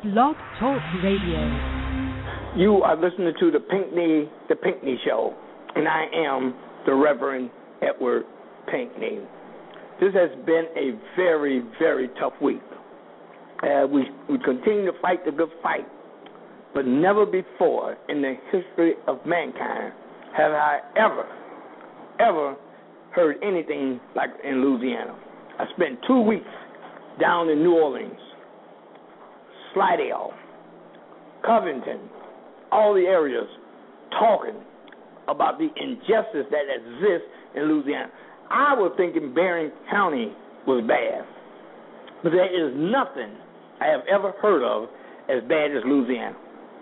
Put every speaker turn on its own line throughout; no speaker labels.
Blog Talk Radio.
You are listening to the Pinckney Show, and I am the Reverend Edward Pinckney. This has been a very, very tough week. We continue to fight the good fight, but never before in the history of mankind have I ever heard anything like in Louisiana. I spent 2 weeks down in New Orleans, Slidell, Covington, all the areas, talking about the injustice that exists in Louisiana. I was thinking Barron County was bad, but there is nothing I have ever heard of as bad as Louisiana.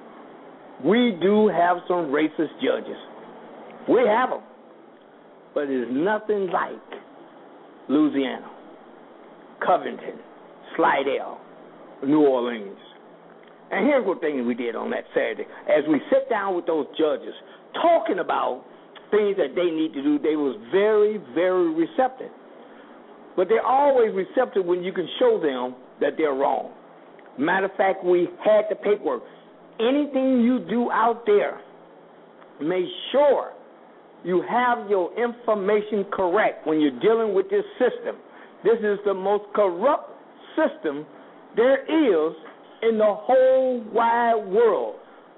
We do have some racist judges. We have them, but it is nothing like Louisiana, Covington, Slidell, New Orleans. And here's what things we did on that Saturday. As we sat down with those judges, talking about things that they need to do, they was very, very receptive. But they're always receptive when you can show them that they're wrong. Matter of fact, we had the paperwork. Anything you do out there, make sure you have your information correct when you're dealing with this system. This is the most corrupt system there is in the whole wide world.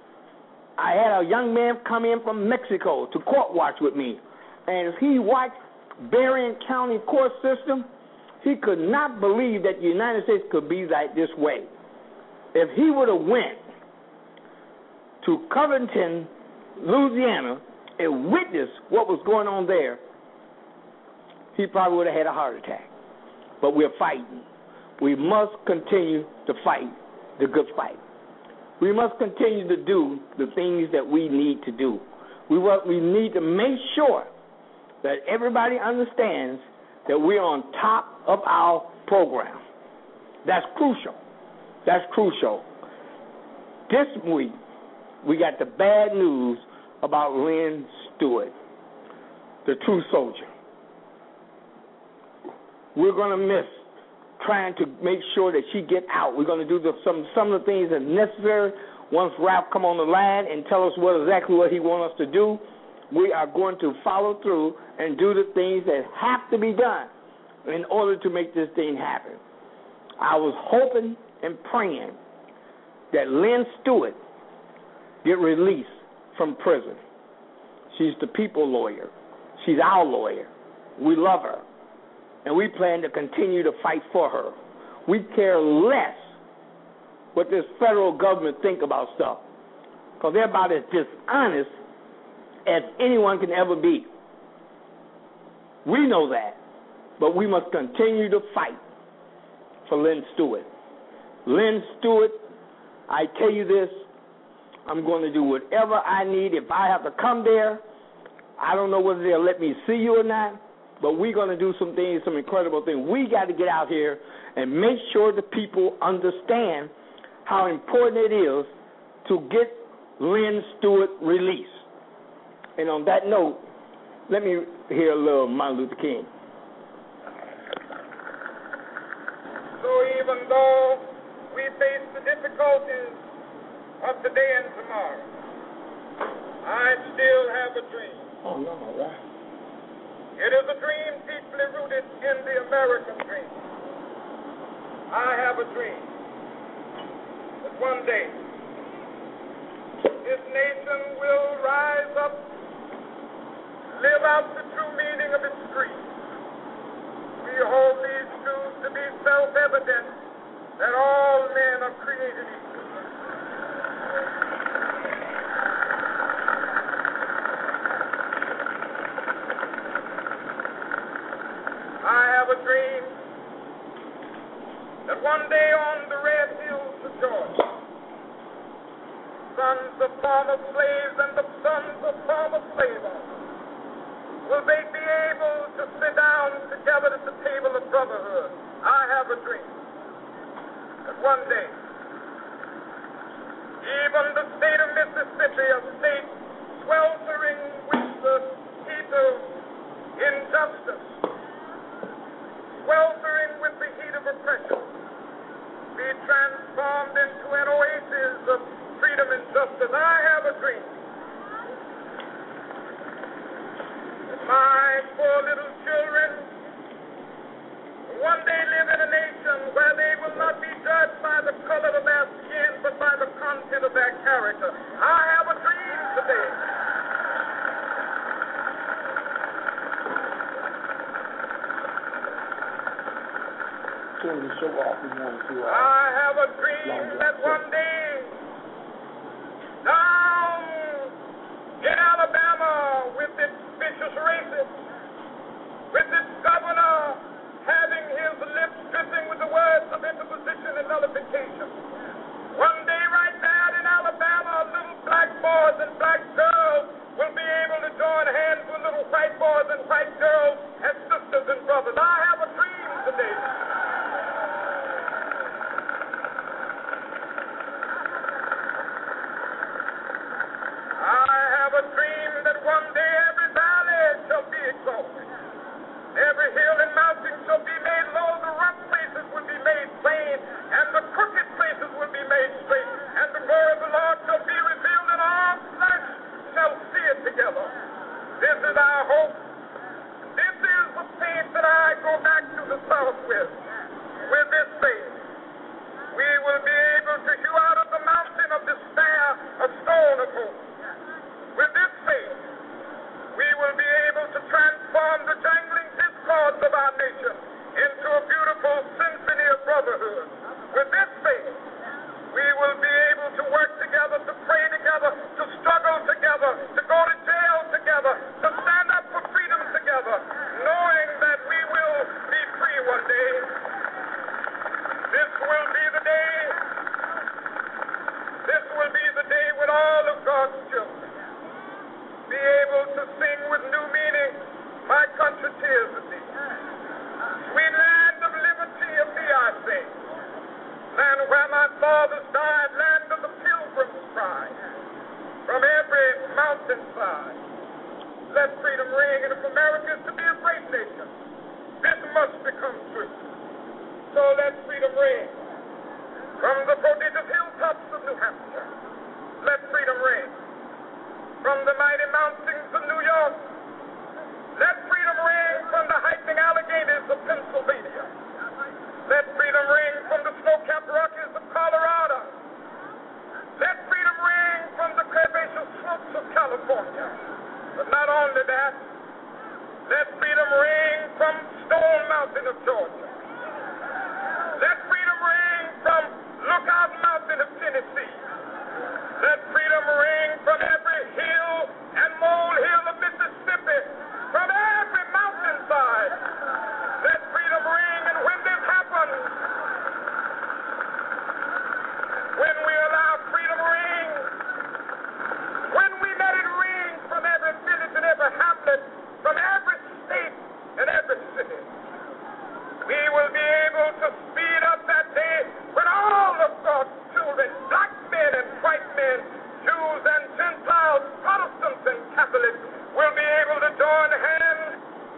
I had a young man come in from Mexico to court watch with me, and as he watched Berrien County court system, he could not believe that the United States could be like this way. If he would have went to Covington, Louisiana, and witnessed what was going on there, he probably would have had a heart attack. But we're fighting. We must continue to fight the good fight. We must continue to do the things that we need to do. We need to make sure that everybody understands that we're on top of our program. That's crucial. That's crucial. This week, we got the bad news about Lynn Stewart, the true soldier. We're going to miss trying to make sure that she get out. We're going to do some of the things that are necessary. Once Ralph come on the line and tell us exactly what he wants us to do, we are going to follow through and do the things that have to be done in order to make this thing happen. I was hoping and praying that Lynn Stewart get released from prison. She's the people lawyer. She's our lawyer. We love her. And we plan to continue to fight for her. We care less what this federal government think about stuff, because they're about as dishonest as anyone can ever be. We know that, but we must continue to fight for Lynn Stewart. Lynn Stewart, I tell you this, I'm going to do whatever I need. If I have to come there, I don't know whether they'll let me see you or not, but we're going to do some things, some incredible things. We got to get out here and make sure the people understand how important it is to get Lynn Stewart released. And on that note, let me hear a little Martin Luther King.
So even though we face the difficulties of today and tomorrow, I still have a dream.
Oh, no, all right.
It is a dream deeply rooted in the American dream. I have a dream that one day this nation will rise up, live out the true meaning of its creed. We hold these truths to be self-evident, that all men are created equal. I have a dream that one day on the red hills of Georgia, sons of former slaves and the sons of former slave owners will they be able to sit down together at the table of brotherhood. I have a dream that one day even the state of Mississippi, a state sweltering with the heat of injustice, sweltering with the heat of oppression, be transformed into an
turn the show off, we want to
I have a dream that one day down in Alabama with its vicious races, with its governor having his lips dripping with the words of interposition and nullification. One day right there in Alabama, little black boys and black girls will be able to join hands with little white boys and white girls as sisters and brothers. I have a dream today. I have a dream that one day every valley shall be exalted. Every hill and mountain shall be made low, the rough places will be made plain, and the crooked places will be made straight, and the glory of the Lord shall be revealed, and all flesh shall see it together. This is our hope. This is the faith that I go back to the South with. With this faith, we will be able to hew out of the mountain of despair a stone of hope. With this faith, we will be able to transform the jangling discords of our nation into a beautiful symphony of brotherhood. With this faith, we will be able to work together, to pray together, to struggle together, to go to jail together, to stand up for freedom together, knowing that we will be free one day. This will be the day. This will be the day when all of God's children be able to sing with new meaning, my country tears of thee. Sweet land of liberty of thee I sing. Land where my fathers died, land of the pilgrim's pride. From every mountainside, let freedom ring. And if America is to be a great nation, this must become true. So let freedom ring. From the prodigious hilltops of New Hampshire, let freedom ring. From the mighty mountains of New York, let freedom ring. From the hiking Alleghenies of Pennsylvania, let freedom ring. From the snow-capped Rockies of Colorado, let freedom ring. From the curvaceous slopes of California. But not only that, let freedom ring from Stone Mountain of Georgia. Let freedom ring from Lookout Mountain of Tennessee. Let freedom ring from every hill and molehill of Mississippi, from every mountainside. Let freedom ring, and when this happens, when we allow freedom ring, when we let it ring from every village and every hamlet, from every state and every city, we will be able to speed up that day when all of God's children, black men and white men, Jews and Gentiles, Protestants and Catholics, will be able to join hands.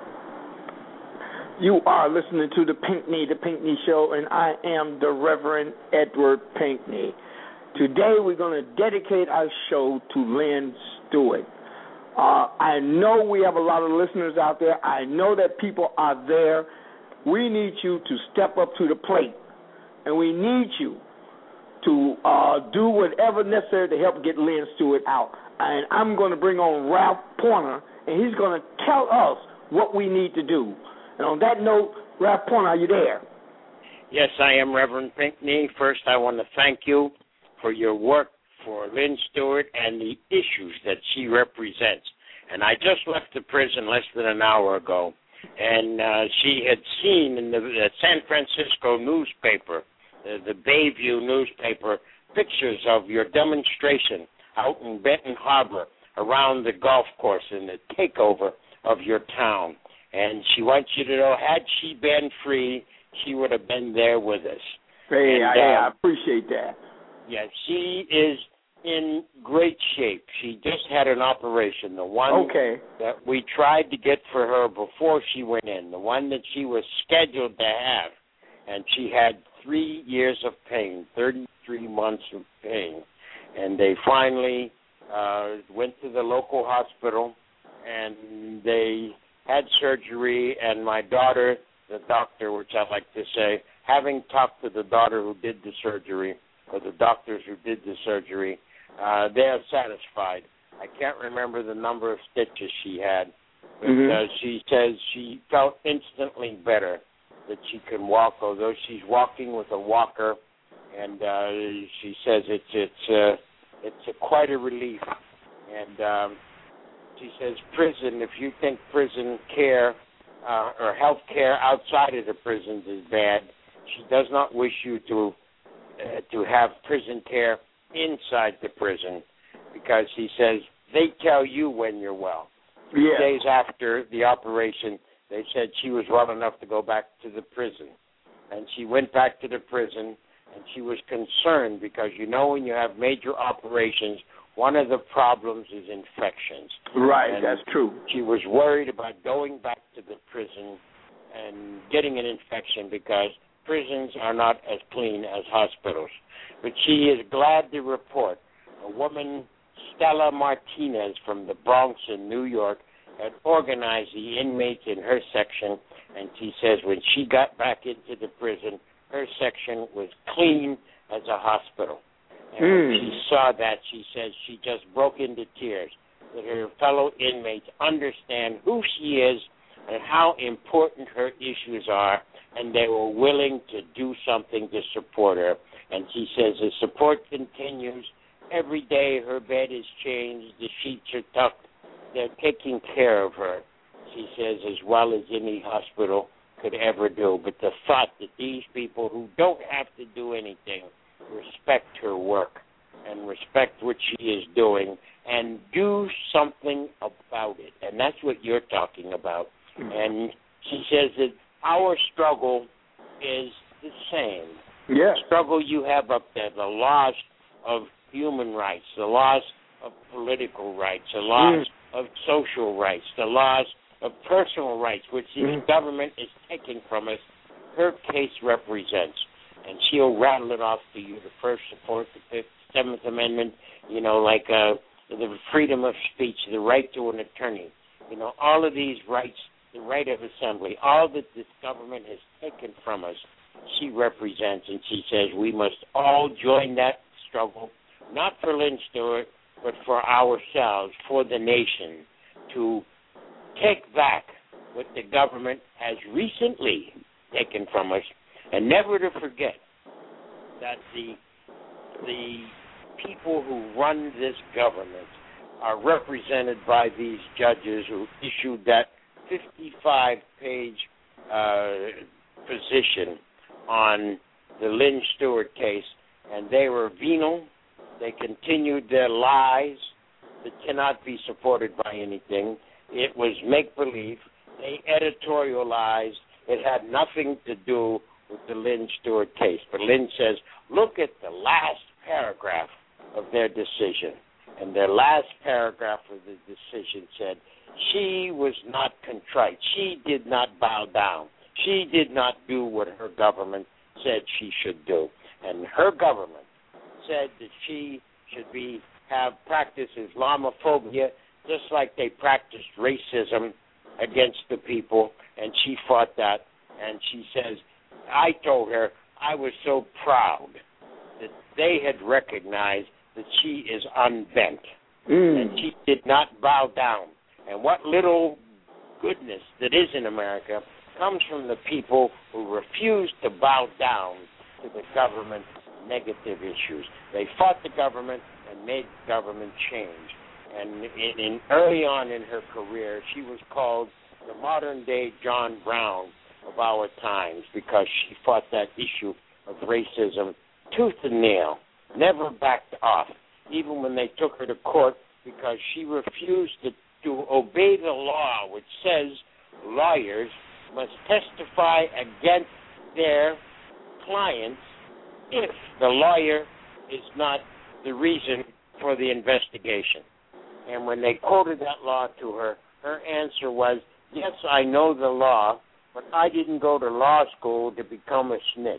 You are listening to The Pinckney Show, and I am the Reverend Edward Pinckney. Today we're going to dedicate our show to Lynn Stewart. I know we have a lot of listeners out there. I know that people are there. We need you to step up to the plate, and we need you to do whatever necessary to help get Lynn Stewart out. And I'm going to bring on Ralph Pointer, and he's going to tell us what we need to do. And on that note, Ralph Pointer, are you there?
Yes, I am, Reverend Pinckney. First, I want to thank you for your work for Lynn Stewart and the issues that she represents. And I just left the prison less than an hour ago, and she had seen in the San Francisco newspaper, the Bayview newspaper, pictures of your demonstration out in Benton Harbor around the golf course and the takeover of your town. And she wants you to know, had she been free, she would have been there with us.
Hey, I appreciate that.
Yeah, she is in great shape. She just had an operation, the one that we tried to get for her before she went in, the one that she was scheduled to have. And she had 3 years of pain, 33 months of pain. And they finally went to the local hospital, and they had surgery, and my daughter, the doctor, which I like to say, having talked to the daughter who did the surgery, or the doctors who did the surgery, they are satisfied. I can't remember the number of stitches she had, but she says she felt instantly better. that she can walk, although she's walking with a walker, and she says it's quite a relief. And she says prison, if you think prison care or health care outside of the prisons is bad, she does not wish you to have prison care inside the prison, because she says they tell you when you're well. 3 days after the operation, they said she was well enough to go back to the prison. And she went back to the prison, and she was concerned because, you know, when you have major operations, one of the problems is infections.
Right,
and
that's true.
She was worried about going back to the prison and getting an infection because prisons are not as clean as hospitals. But she is glad to report a woman, Stella Martinez from the Bronx in New York, had organized the inmates in her section, and she says when she got back into the prison, her section was clean as a hospital. And when she saw that, she says she just broke into tears, that her fellow inmates understand who she is and how important her issues are, and they were willing to do something to support her. And she says the support continues. Every day her bed is changed, the sheets are tucked, they're taking care of her, she says, as well as any hospital could ever do. But the thought that these people who don't have to do anything respect her work and respect what she is doing and do something about it. And that's what you're talking about. And she says that our struggle is the same.
Yeah.
The struggle you have up there, the loss of human rights, the loss of political rights, the loss of social rights, the loss of personal rights, which the government is taking from us, her case represents. And she'll rattle it off to you, the First, the Fourth, the Fifth, Seventh Amendment, you know, like the freedom of speech, the right to an attorney, you know, all of these rights, the right of assembly, all that this government has taken from us, she represents. And she says we must all join that struggle, not for Lynn Stewart, but for ourselves, for the nation, to take back what the government has recently taken from us, and never to forget that the people who run this government are represented by these judges who issued that 55-page position on the Lynn Stewart case, and they were venal. They continued their lies that cannot be supported by anything. It was make-believe. They editorialized. It had nothing to do with the Lynn Stewart case. But Lynn says, look at the last paragraph of their decision. And their last paragraph of the decision said, she was not contrite. She did not bow down. She did not do what her government said she should do. And her government said that she should have practiced Islamophobia just like they practiced racism against the people, and she fought that. And she says, I told her I was so proud that they had recognized that she is unbent, and she did not bow down. And what little goodness that is in America comes from the people who refuse to bow down to the government's negative issues. They fought the government and made the government change. And early on in her career, she was called the modern-day John Brown of our times because she fought that issue of racism tooth and nail, never backed off, even when they took her to court because she refused to obey the law, which says lawyers must testify against their clients if the lawyer is not the reason for the investigation. And when they quoted that law to her, her answer was, yes, I know the law, but I didn't go to law school to become a snitch.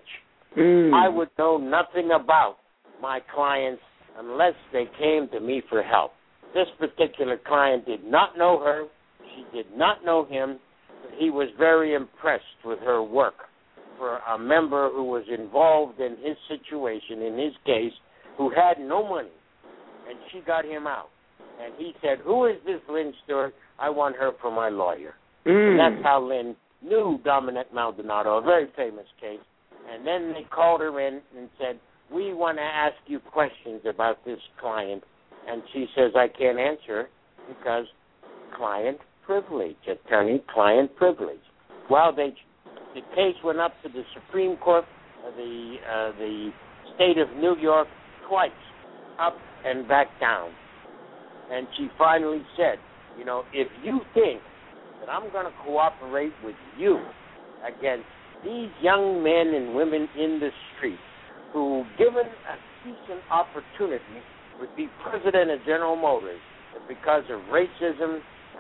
I would know nothing about my clients unless they came to me for help. This particular client did not know her. She did not know him. But he was very impressed with her work for a member who was involved in his situation, in his case, who had no money. And she got him out. And he said, who is this Lynn Stewart? I want her for my lawyer. And that's how Lynn knew Dominic Maldonado, a very famous case. And then they called her in and said, we want to ask you questions about this client. And she says, I can't answer because client privilege, attorney-client privilege. Well, the case went up to the Supreme Court of the state of New York twice, up and back down. And she finally said, you know, if you think that I'm going to cooperate with you against these young men and women in the street who, given a decent opportunity, would be president of General Motors, but because of racism,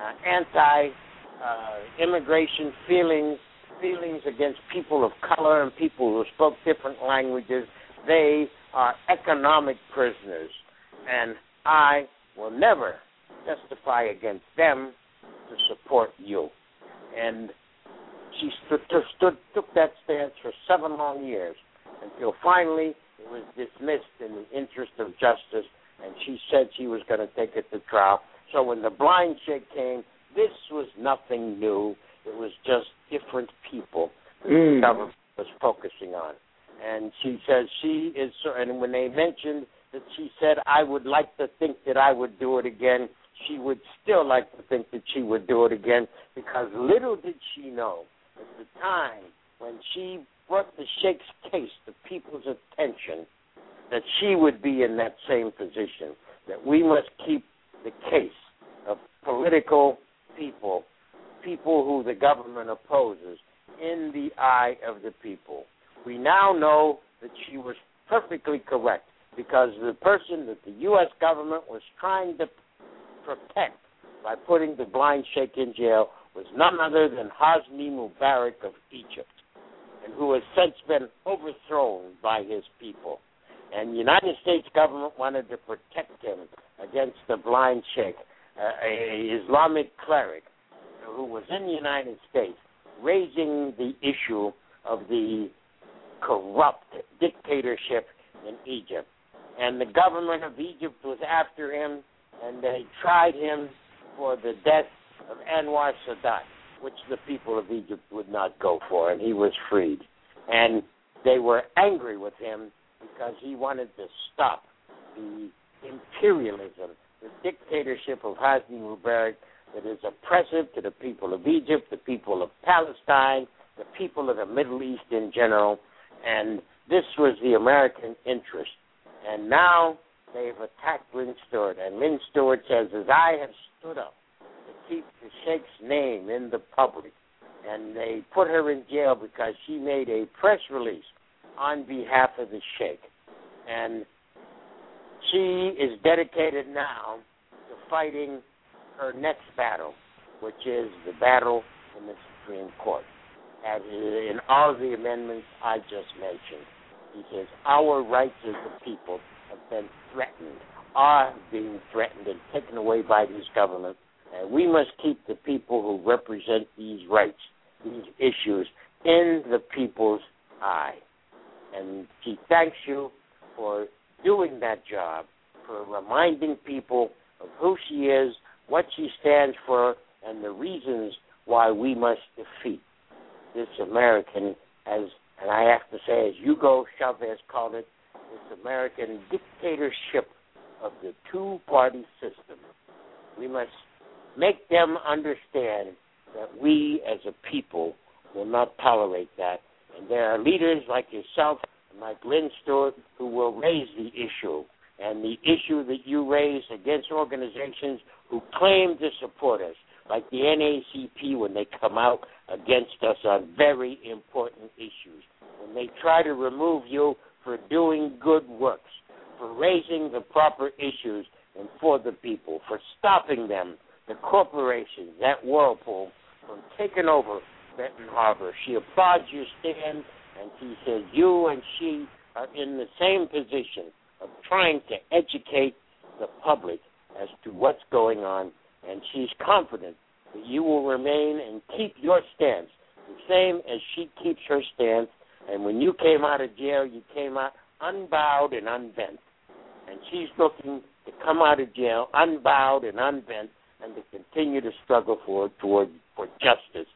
anti-immigration feelings against people of color and people who spoke different languages, they are economic prisoners. And I will never testify against them to support you. And she took that stance for 7 long years until finally it was dismissed in the interest of justice, and she said she was going to take it to trial. So when the blind shake came, this was nothing new. It was just different people that the government was focusing on. And she says she is, and when they mentioned that she said, I would like to think that I would do it again, she would still like to think that she would do it again, because little did she know at the time when she brought the Sheikh's case to people's attention that she would be in that same position, that we must keep the case of political people who the government opposes, in the eye of the people. We now know that she was perfectly correct, because the person that the U.S. government was trying to protect by putting the blind sheikh in jail was none other than Hosni Mubarak of Egypt, and who has since been overthrown by his people. And the United States government wanted to protect him against the blind sheikh, an Islamic cleric who was in the United States raising the issue of the corrupt dictatorship in Egypt. And the government of Egypt was after him, and they tried him for the death of Anwar Sadat, which the people of Egypt would not go for, and he was freed. And they were angry with him because he wanted to stop the imperialism, the dictatorship of Hosni Mubarak that is oppressive to the people of Egypt, the people of Palestine, the people of the Middle East in general. And this was the American interest. And now they've attacked Lynn Stewart. And Lynn Stewart says, as I have stood up to keep the Sheikh's name in the public, and they put her in jail because she made a press release on behalf of the Sheikh. And she is dedicated now to fighting her next battle, which is the battle in the Supreme Court. As in all of the amendments I just mentioned, he says our rights as the people have been threatened, are being threatened and taken away by this government, and we must keep the people who represent these rights, these issues, in the people's eye. And she thanks you for doing that job, for reminding people of who she is, what she stands for, and the reasons why we must defeat this American, and I have to say, as Hugo Chavez called it, this American dictatorship of the two-party system. We must make them understand that we as a people will not tolerate that. And there are leaders like yourself and like Lynn Stewart who will raise the issue. And the issue that you raise against organizations who claim to support us, like the NAACP when they come out against us on very important issues, when they try to remove you for doing good works, for raising the proper issues and for the people, for stopping them, the corporations, that Whirlpool, from taking over Benton Harbor. She applauds your stand, and she says you and she are in the same position of trying to educate the public as to what's going on, and she's confident that you will remain and keep your stance the same as she keeps her stance. And when you came out of jail, you came out unbowed and unbent. And she's looking to come out of jail unbowed and unbent and to continue to struggle for justice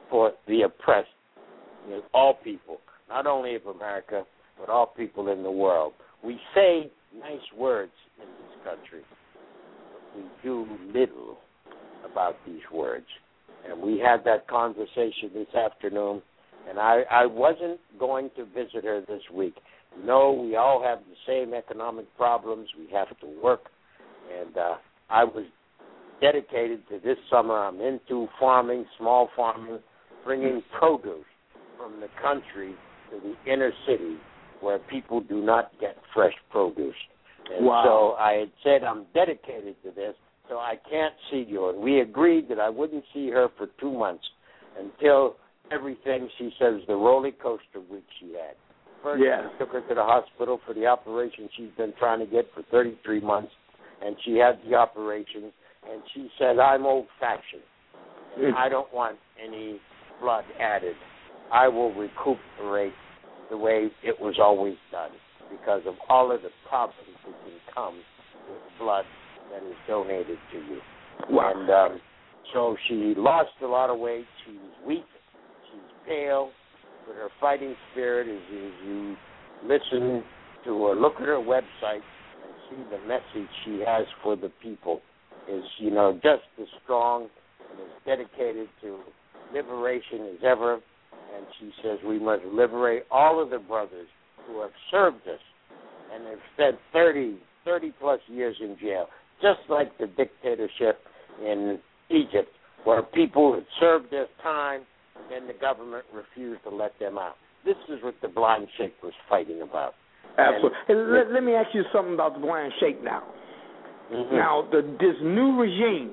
for the oppressed, all people, not only of America, but all people in the world. We say nice words in this country, but we do little about these words. And we had that conversation this afternoon, and I wasn't going to visit her this week. No, we all have the same economic problems. We have to work. And I was dedicated to this summer. I'm into farming, small farming, bringing produce from the country to the inner city where people do not get fresh produce. And so I had said I'm dedicated to this, so I can't see you. And we agreed that I wouldn't see her for 2 months until everything, she says, the roller coaster week she had. First, we took her to the hospital for the operation she's been trying to get for 33 months, and she had the operation, and she said, I'm old-fashioned, and I don't want any blood added. I will recuperate the way it was always done because of all of the problems that can come with blood that is donated to you. Wow. And so she lost a lot of weight. She's weak. She's pale. But her fighting spirit is you listen to her, look at her website, and see the message she has for the people is, just as strong and as dedicated to liberation as ever. And she says we must liberate all of the brothers who have served us and have spent 30-plus years in jail, just like the dictatorship in Egypt, where people had served their time and then the government refused to let them out. This is what the Blind Sheikh was fighting about.
Absolutely. And let me ask you something about the Blind Sheikh now. Mm-hmm. Now, this new regime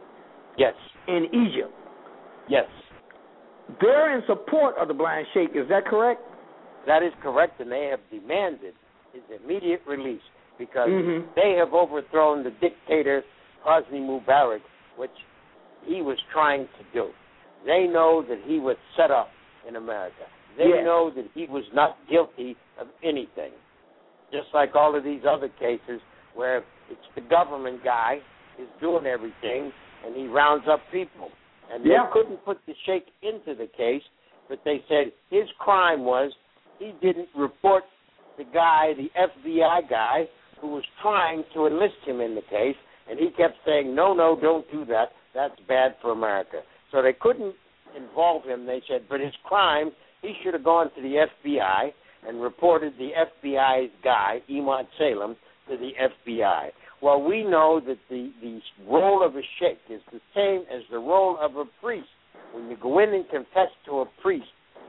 in Egypt, they're in support of the Blind Sheikh. Is that correct?
That is correct, and they have demanded his immediate release because they have overthrown the dictator, Hosni Mubarak, which he was trying to do. They know that he was set up in America. They know that he was not guilty of anything, just like all of these other cases where it's the government guy is doing everything, and he rounds up people. And they couldn't put the Sheikh into the case, but they said his crime was he didn't report the guy, the FBI guy, who was trying to enlist him in the case, and he kept saying, no, don't do that. That's bad for America. So they couldn't involve him. They said, but his crime, he should have gone to the FBI and reported the FBI's guy, Imad Salem, to the FBI. Well, we know that the role of a sheikh is the same as the role of a priest. When you go in and confess to a priest,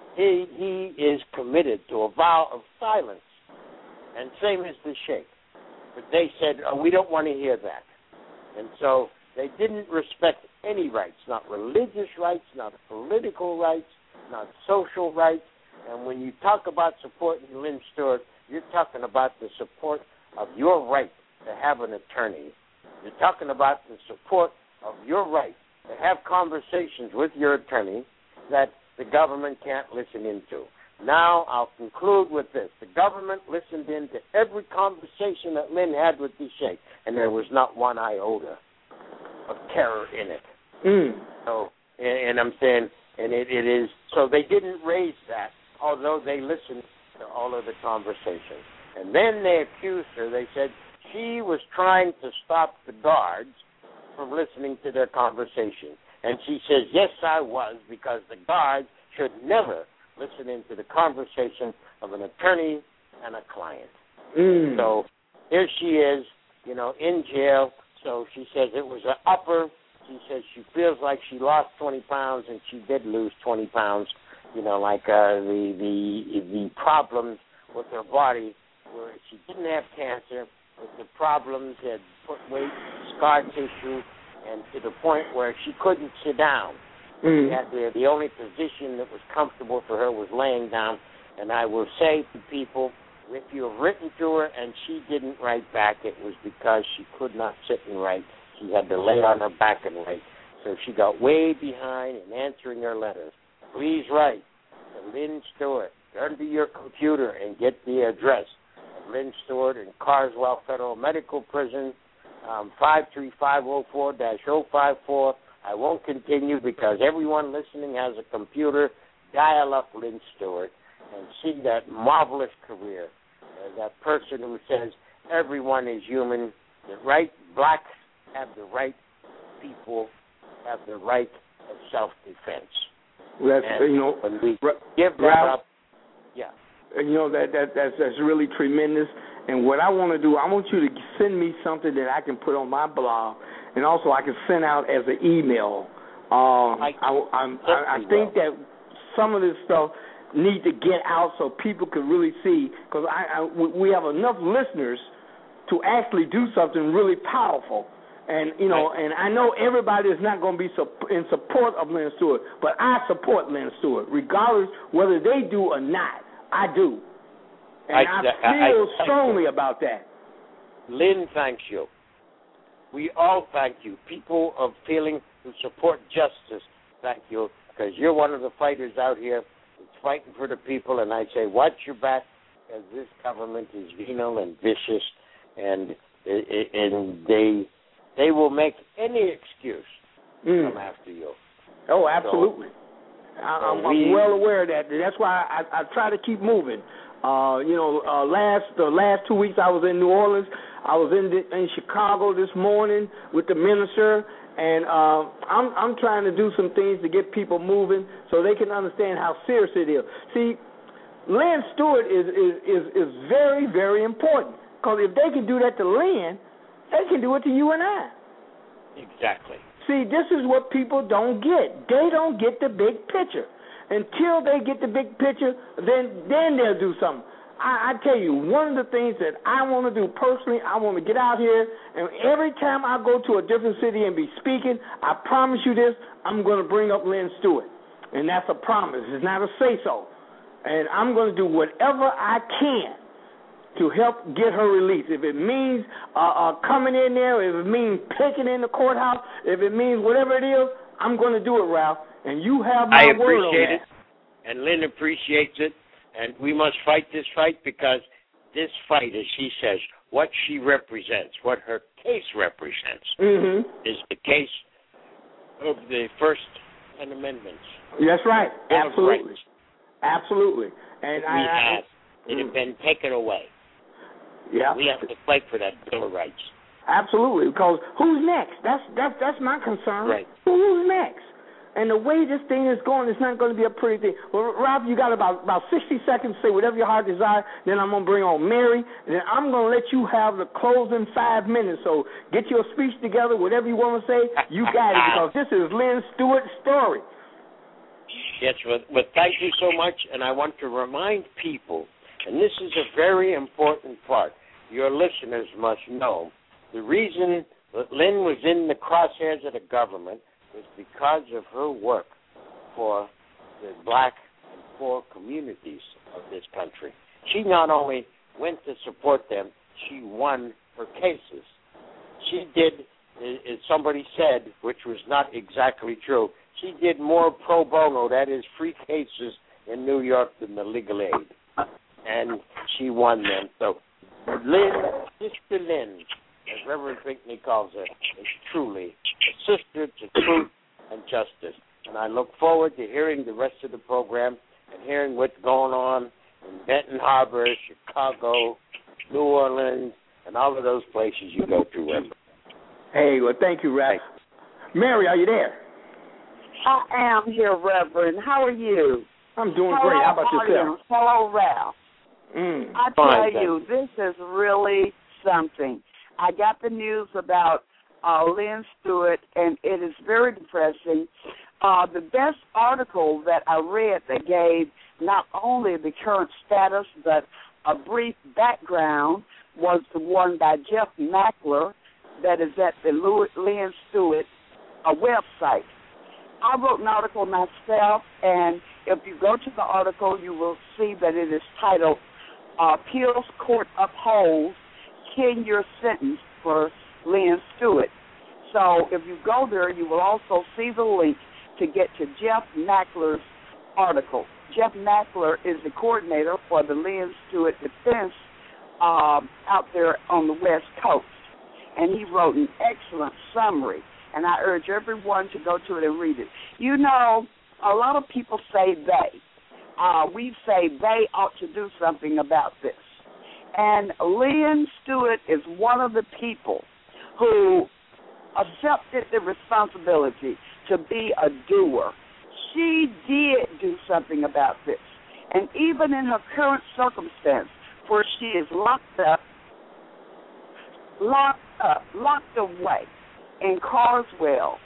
he is committed to a vow of silence, and same as the sheikh. But they said, we don't want to hear that. And so they didn't respect any rights, not religious rights, not political rights, not social rights. And when you talk about supporting Lynn Stewart, you're talking about the support of your right to have an attorney. You're talking about the support of your right to have conversations with your attorney that the government can't listen into. Now I'll conclude with this. The government listened in to every conversation that Lynn had with the sheikh, and there was not one iota of terror in it. So, and I'm saying, and it is, so they didn't raise that, although they listened to all of the conversations. And then they accused her. They said she was trying to stop the guards from listening to their conversation. And she says, yes, I was, because the guards should never listen into the conversation of an attorney and a client. So here she is, in jail. So she says it was an upper. She says she feels like she lost 20 pounds, and she did lose 20 pounds. Like the problems with her body, where she didn't have cancer, but the problems had put weight, scar tissue, and to the point where she couldn't sit down. She had the only position that was comfortable for her was laying down. And I will say to people, if you have written to her and she didn't write back, it was because she could not sit and write. She had to lay on her back and write. So she got way behind in answering her letters. Please write to Lynn Stewart. Turn to your computer and get the address of Lynn Stewart in Carswell Federal Medical Prison, 53504-054. I won't continue because everyone listening has a computer. Dial up Lynn Stewart and see that marvelous career. That person who says everyone is human. The right blacks have the right, people have the right of self-defense.
That's,
and when we give that up, yeah.
That's really tremendous. And what I want to do, I want you to send me something that I can put on my blog, and also I can send out as an email. I think that some of this stuff need to get out so people can really see, because we have enough listeners to actually do something really powerful. And, and I know everybody is not going to be in support of Lynn Stewart, but I support Lynn Stewart, regardless whether they do or not. I do. And I feel strongly about that.
Lynn thanks you. We all thank you. People of feeling who support justice, thank you, because you're one of the fighters out here who's fighting for the people, and I say, watch your back, because this government is venal and vicious, and they will make any excuse to come after you.
Oh, absolutely. So, I'm well aware of that. That's why I try to keep moving. The last 2 weeks I was in New Orleans. I was in Chicago this morning with the minister, and I'm trying to do some things to get people moving so they can understand how serious it is. See, Lynn Stewart is very, very important, because if they can do that to Lynn, they can do it to you and I.
Exactly.
See, this is what people don't get. They don't get the big picture. Until they get the big picture, then they'll do something. I tell you, one of the things that I want to do personally, I want to get out here, and every time I go to a different city and be speaking, I promise you this, I'm going to bring up Lynn Stewart. And that's a promise. It's not a say-so. And I'm going to do whatever I can to help get her released. If it means coming in there, if it means picking in the courthouse, if it means whatever it is, I'm going to do it, Ralph. And you have my word on that. I appreciate it,
and Lynn appreciates it, and we must fight this fight, because this fight, as she says, what she represents, what her case represents, is the case of the First 10 Amendments.
That's right. Absolutely. Absolutely. And
it had been taken away.
Yeah.
We have to fight for that Bill of Rights.
Absolutely, because who's next? That's my concern.
Right.
Who's next? And the way this thing is going, it's not going to be a pretty thing. Well, Ralph, you got about 60 seconds to say whatever your heart desires. Then I'm going to bring on Mary. And then I'm going to let you have the closing 5 minutes. So get your speech together, whatever you want to say. You got it, because this is Lynn Stewart's story.
Yes, but thank you so much. And I want to remind people, and this is a very important part, your listeners must know, the reason that Lynn was in the crosshairs of the government was because of her work for the black and poor communities of this country. She not only went to support them, she won her cases. She did, as somebody said, which was not exactly true, she did more pro bono, that is, free cases in New York than the legal aid. And she won them. So Lynn, Sister Lynn, as Reverend Pinckney calls her, is truly a sister to truth and justice. And I look forward to hearing the rest of the program and hearing what's going on in Benton Harbor, Chicago, New Orleans, and all of those places you go to, Reverend.
Hey, well, thank you, Ralph. Mary, are you there?
I am here, Reverend. How are you?
I'm doing great. How about yourself?
Hello, Ralph. I tell you, this is really something. I got the news about Lynn Stewart, and it is very depressing. The best article that I read that gave not only the current status but a brief background was the one by Jeff Mackler that is at the Lynn Stewart website. I wrote an article myself, and if you go to the article, you will see that it is titled Appeals Court Upholds 10-Year Sentence for Lynn Stewart. So if you go there, you will also see the link to get to Jeff Mackler's article. Jeff Mackler is the coordinator for the Lynn Stewart defense out there on the West Coast. And he wrote an excellent summary. and I urge everyone to go to it and read it. You know, a lot of people say they. We say they ought to do something about this. And Lynn Stewart is one of the people who accepted the responsibility to be a doer. She did do something about this. And even in her current circumstance, where she is locked away in Carswell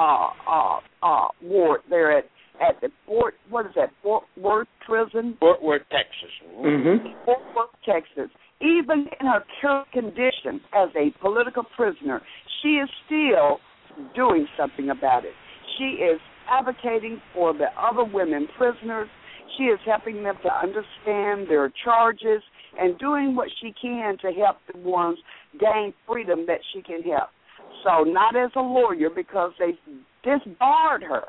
ward there at the Fort Worth prison?
Fort Worth, Texas.
Mm-hmm. Fort Worth, Texas. Even in her current condition as a political prisoner, she is still doing something about it. She is advocating for the other women prisoners. She is helping them to understand their charges and doing what she can to help the ones gain freedom that she can help. So not as a lawyer, because they disbarred her.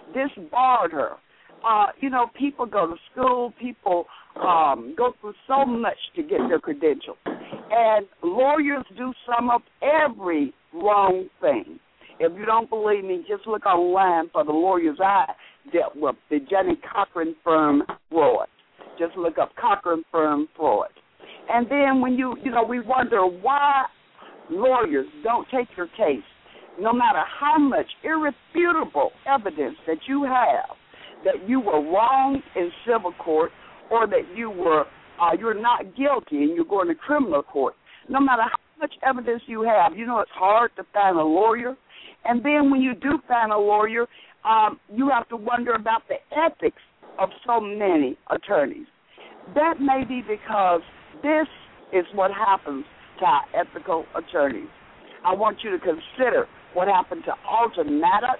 You know, people go to school, people go through so much to get their credentials. And lawyers do sum up every wrong thing. If you don't believe me, just look online for the lawyers I dealt with, the Jenny Cochran firm fraud. Just look up Cochran firm fraud. And then when we wonder why lawyers don't take your case, no matter how much irrefutable evidence that you have that you were wrong in civil court, or that you're not guilty and you're going to criminal court. No matter how much evidence you have, you know it's hard to find a lawyer. And then when you do find a lawyer, you have to wonder about the ethics of so many attorneys. That may be because this is what happens to our ethical attorneys. I want you to consider what happened to Alton Maddox,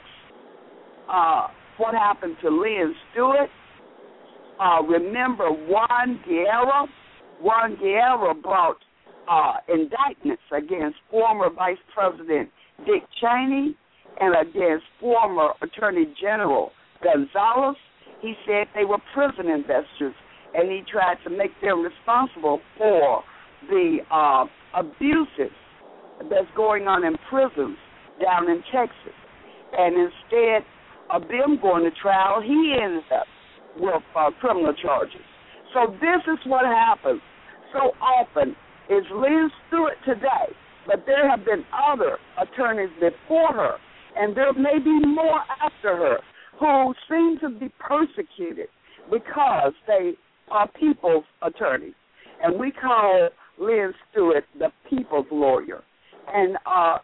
what happened to Lynn Stewart. Remember Juan Guerra? Juan Guerra brought indictments against former Vice President Dick Cheney and against former Attorney General Gonzalez. He said they were prison investors, and he tried to make them responsible for the abuses that's going on in prisons down in Texas. And instead of them going to trial, he ended up with criminal charges. So this is what happens so often is Lynn Stewart today, but there have been other attorneys before her, and there may be more after her who seem to be persecuted because they are people's attorneys. And we call Lynn Stewart the people's lawyer. And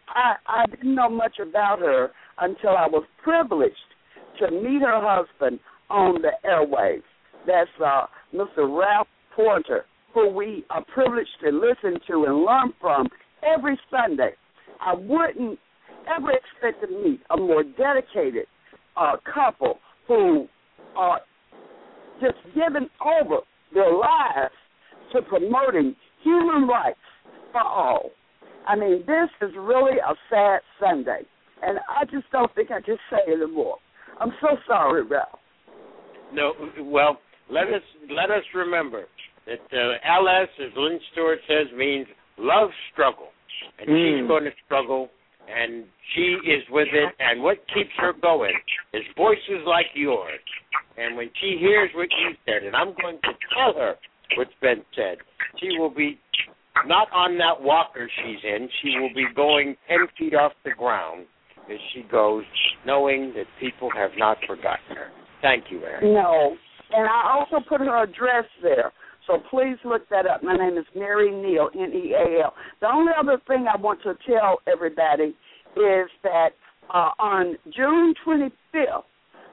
I didn't know much about her until I was privileged to meet her husband on the airwaves. That's Mr. Ralph Porter, who we are privileged to listen to and learn from every Sunday. I wouldn't ever expect to meet a more dedicated couple who are just giving over their lives to promoting human rights for all. I mean, this is really a sad Sunday, and I just don't think I can say it anymore. I'm so sorry, Ralph.
No, well, let us remember that LS, as Lynn Stewart says, means love struggle, and she's going to struggle, and she is with it, and what keeps her going is voices like yours. And when she hears what you said, and I'm going to tell her what's been said, she will be not on that walker she's in. She will be going 10 feet off the ground as she goes, knowing that people have not forgotten her. Thank you, Erin.
No, and I also put her address there, so please look that up. My name is Mary Neal, Neal. The only other thing I want to tell everybody is that on June 25th,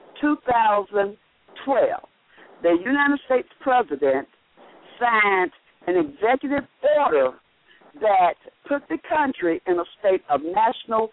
2012, the United States President signed an executive order that put the country in a state of national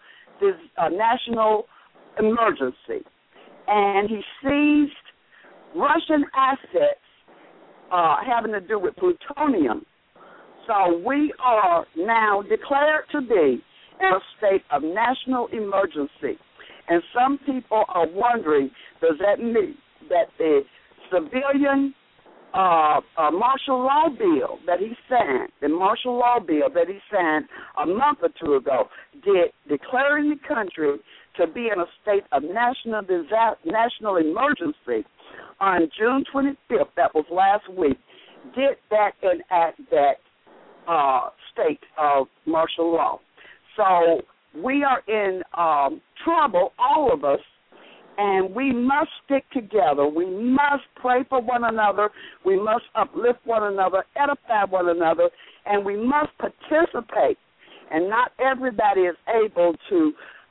emergency. And he seized Russian assets having to do with plutonium. So we are now declared to be in a state of national emergency. And some people are wondering, does that mean that the civilian martial law bill that he signed, the martial law bill that he signed a month or two ago, declaring the country to be in a state of national emergency on June 25th, that was last week, did that enact that state of martial law. So we are in trouble, all of us, and we must stick together. We must pray for one another. We must uplift one another, edify one another, and we must participate. And not everybody is able to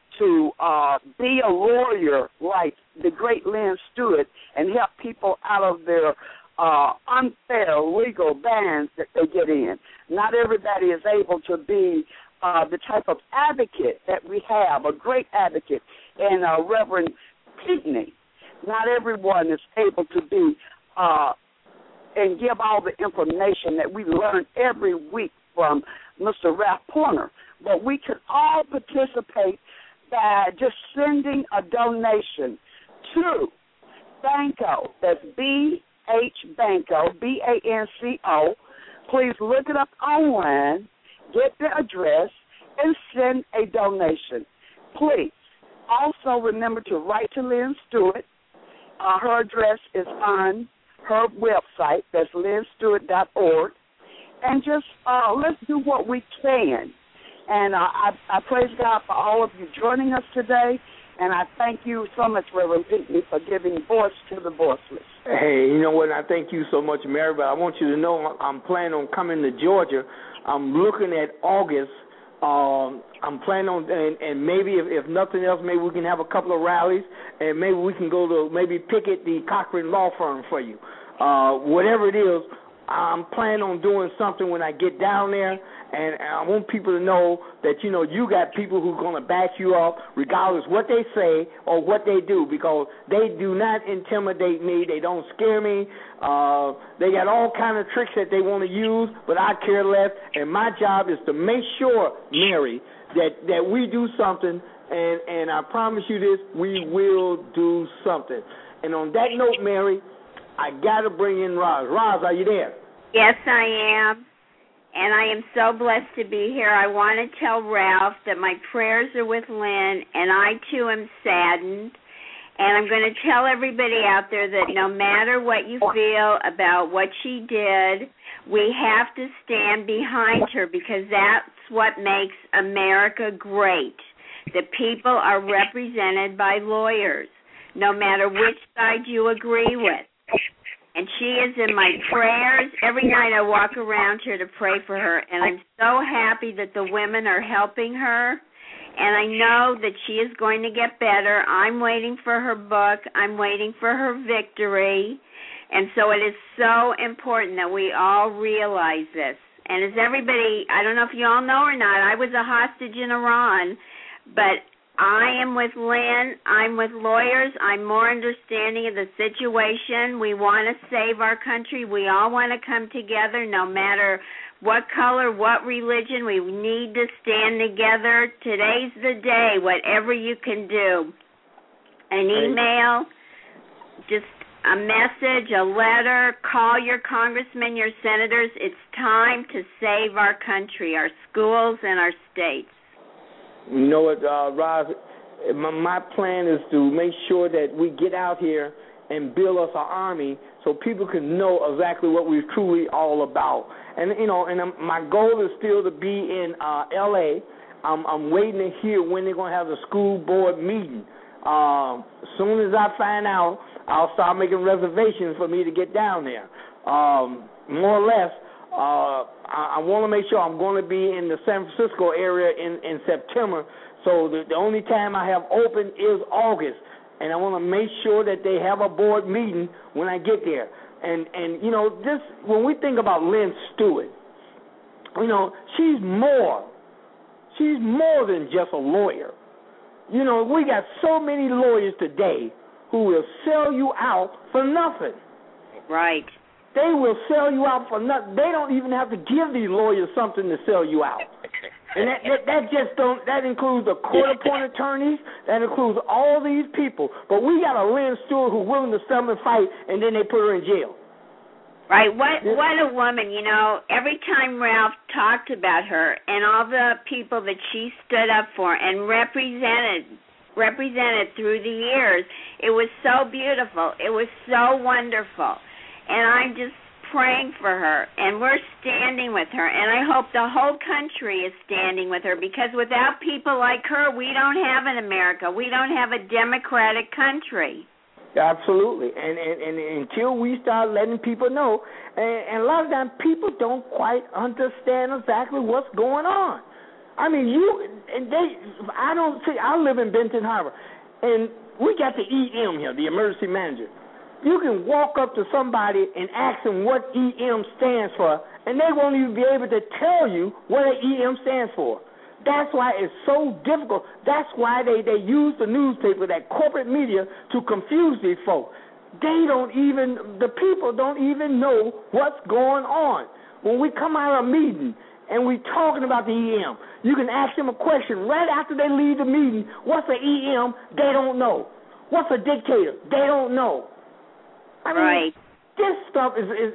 be a lawyer like the great Lynn Stewart and help people out of their unfair legal bans that they get in. Not everybody is able to be the type of advocate that we have, a great advocate in Reverend Pinckney. Not everyone is able to be and give all the information that we learn every week from Mr. Ralph Porter. But we can all participate by just sending a donation to Banco. That's BH Banco, BANCO. Please look it up online, get the address, and send a donation. Please. Also remember to write to Lynn Stewart. Her address is on her website. That's lynnstewart.org. And just let's do what we can. And I praise God for all of you joining us today. And I thank you so much, Reverend Pinckney, for giving voice to the voiceless.
Hey, you know what? I thank you so much, Mary, but I want you to know I'm planning on coming to Georgia. I'm looking at August. I'm planning on, and maybe if nothing else, maybe we can have a couple of rallies, and maybe we can go to maybe picket the Cochran Law Firm for you. Whatever it is, I'm planning on doing something when I get down there, and I want people to know that, you know, you got people who are going to back you up regardless what they say or what they do, because they do not intimidate me. They don't scare me. They got all kind of tricks that they want to use, but I care less, and my job is to make sure, Mary, that we do something, and I promise you this, we will do something. And on that note, Mary, I got to bring in Roz. Roz, are you there?
Yes, I am. And I am so blessed to be here. I want to tell Ralph that my prayers are with Lynn, and I, too, am saddened. And I'm going to tell everybody out there that no matter what you feel about what she did, we have to stand behind her, because that's what makes America great. The people are represented by lawyers, no matter which side you agree with. And she is in my prayers. Every night I walk around here to pray for her, and I'm so happy that the women are helping her, and I know that she is going to get better. I'm waiting for her book. I'm waiting for her victory, and so it is so important that we all realize this. And as everybody, I don't know if you all know or not, I was a hostage in Iran, but I am with Lynn. I'm with lawyers. I'm more understanding of the situation. We want to save our country. We all want to come together, no matter what color, what religion. We need to stand together. Today's the day, whatever you can do. An email, just a message, a letter, call your congressmen, your senators. It's time to save our country, our schools, and our states.
You know what, Roz, my plan is to make sure that we get out here and build us an army so people can know exactly what we're truly all about. And, you know, my goal is still to be in L.A. I'm waiting to hear when they're going to have the school board meeting. As soon as I find out, I'll start making reservations for me to get down there. More or less, I want to make sure I'm going to be in the San Francisco area in September, so the only time I have open is August, and I want to make sure that they have a board meeting when I get there. And you know, this, when we think about Lynn Stewart, you know, she's more than just a lawyer. You know, we got so many lawyers today who will sell you out for nothing.
Right.
They will sell you out for nothing. They don't even have to give these lawyers something to sell you out. And that includes the court-appointed attorneys. That includes all these people. But we got a Lynn Stewart who's willing to stand and fight, and then they put her in jail.
Right. What a woman. You know, every time Ralph talked about her and all the people that she stood up for and represented represented through the years. It was so beautiful. It was so wonderful. And I'm just praying for her, and we're standing with her, and I hope the whole country is standing with her, because without people like her, we don't have an America. We don't have a democratic country.
Absolutely, and until we start letting people know, and a lot of times people don't quite understand exactly what's going on. I mean, I live in Benton Harbor, and we got the EM here, the emergency manager. You can walk up to somebody and ask them what EM stands for, and they won't even be able to tell you what an EM stands for. That's why it's so difficult. That's why they use the newspaper, that corporate media, to confuse these folks. The people don't even know what's going on. When we come out of a meeting and we're talking about the EM, you can ask them a question right after they leave the meeting. What's an EM? They don't know. What's a dictator? They don't know. I mean,
right.
This stuff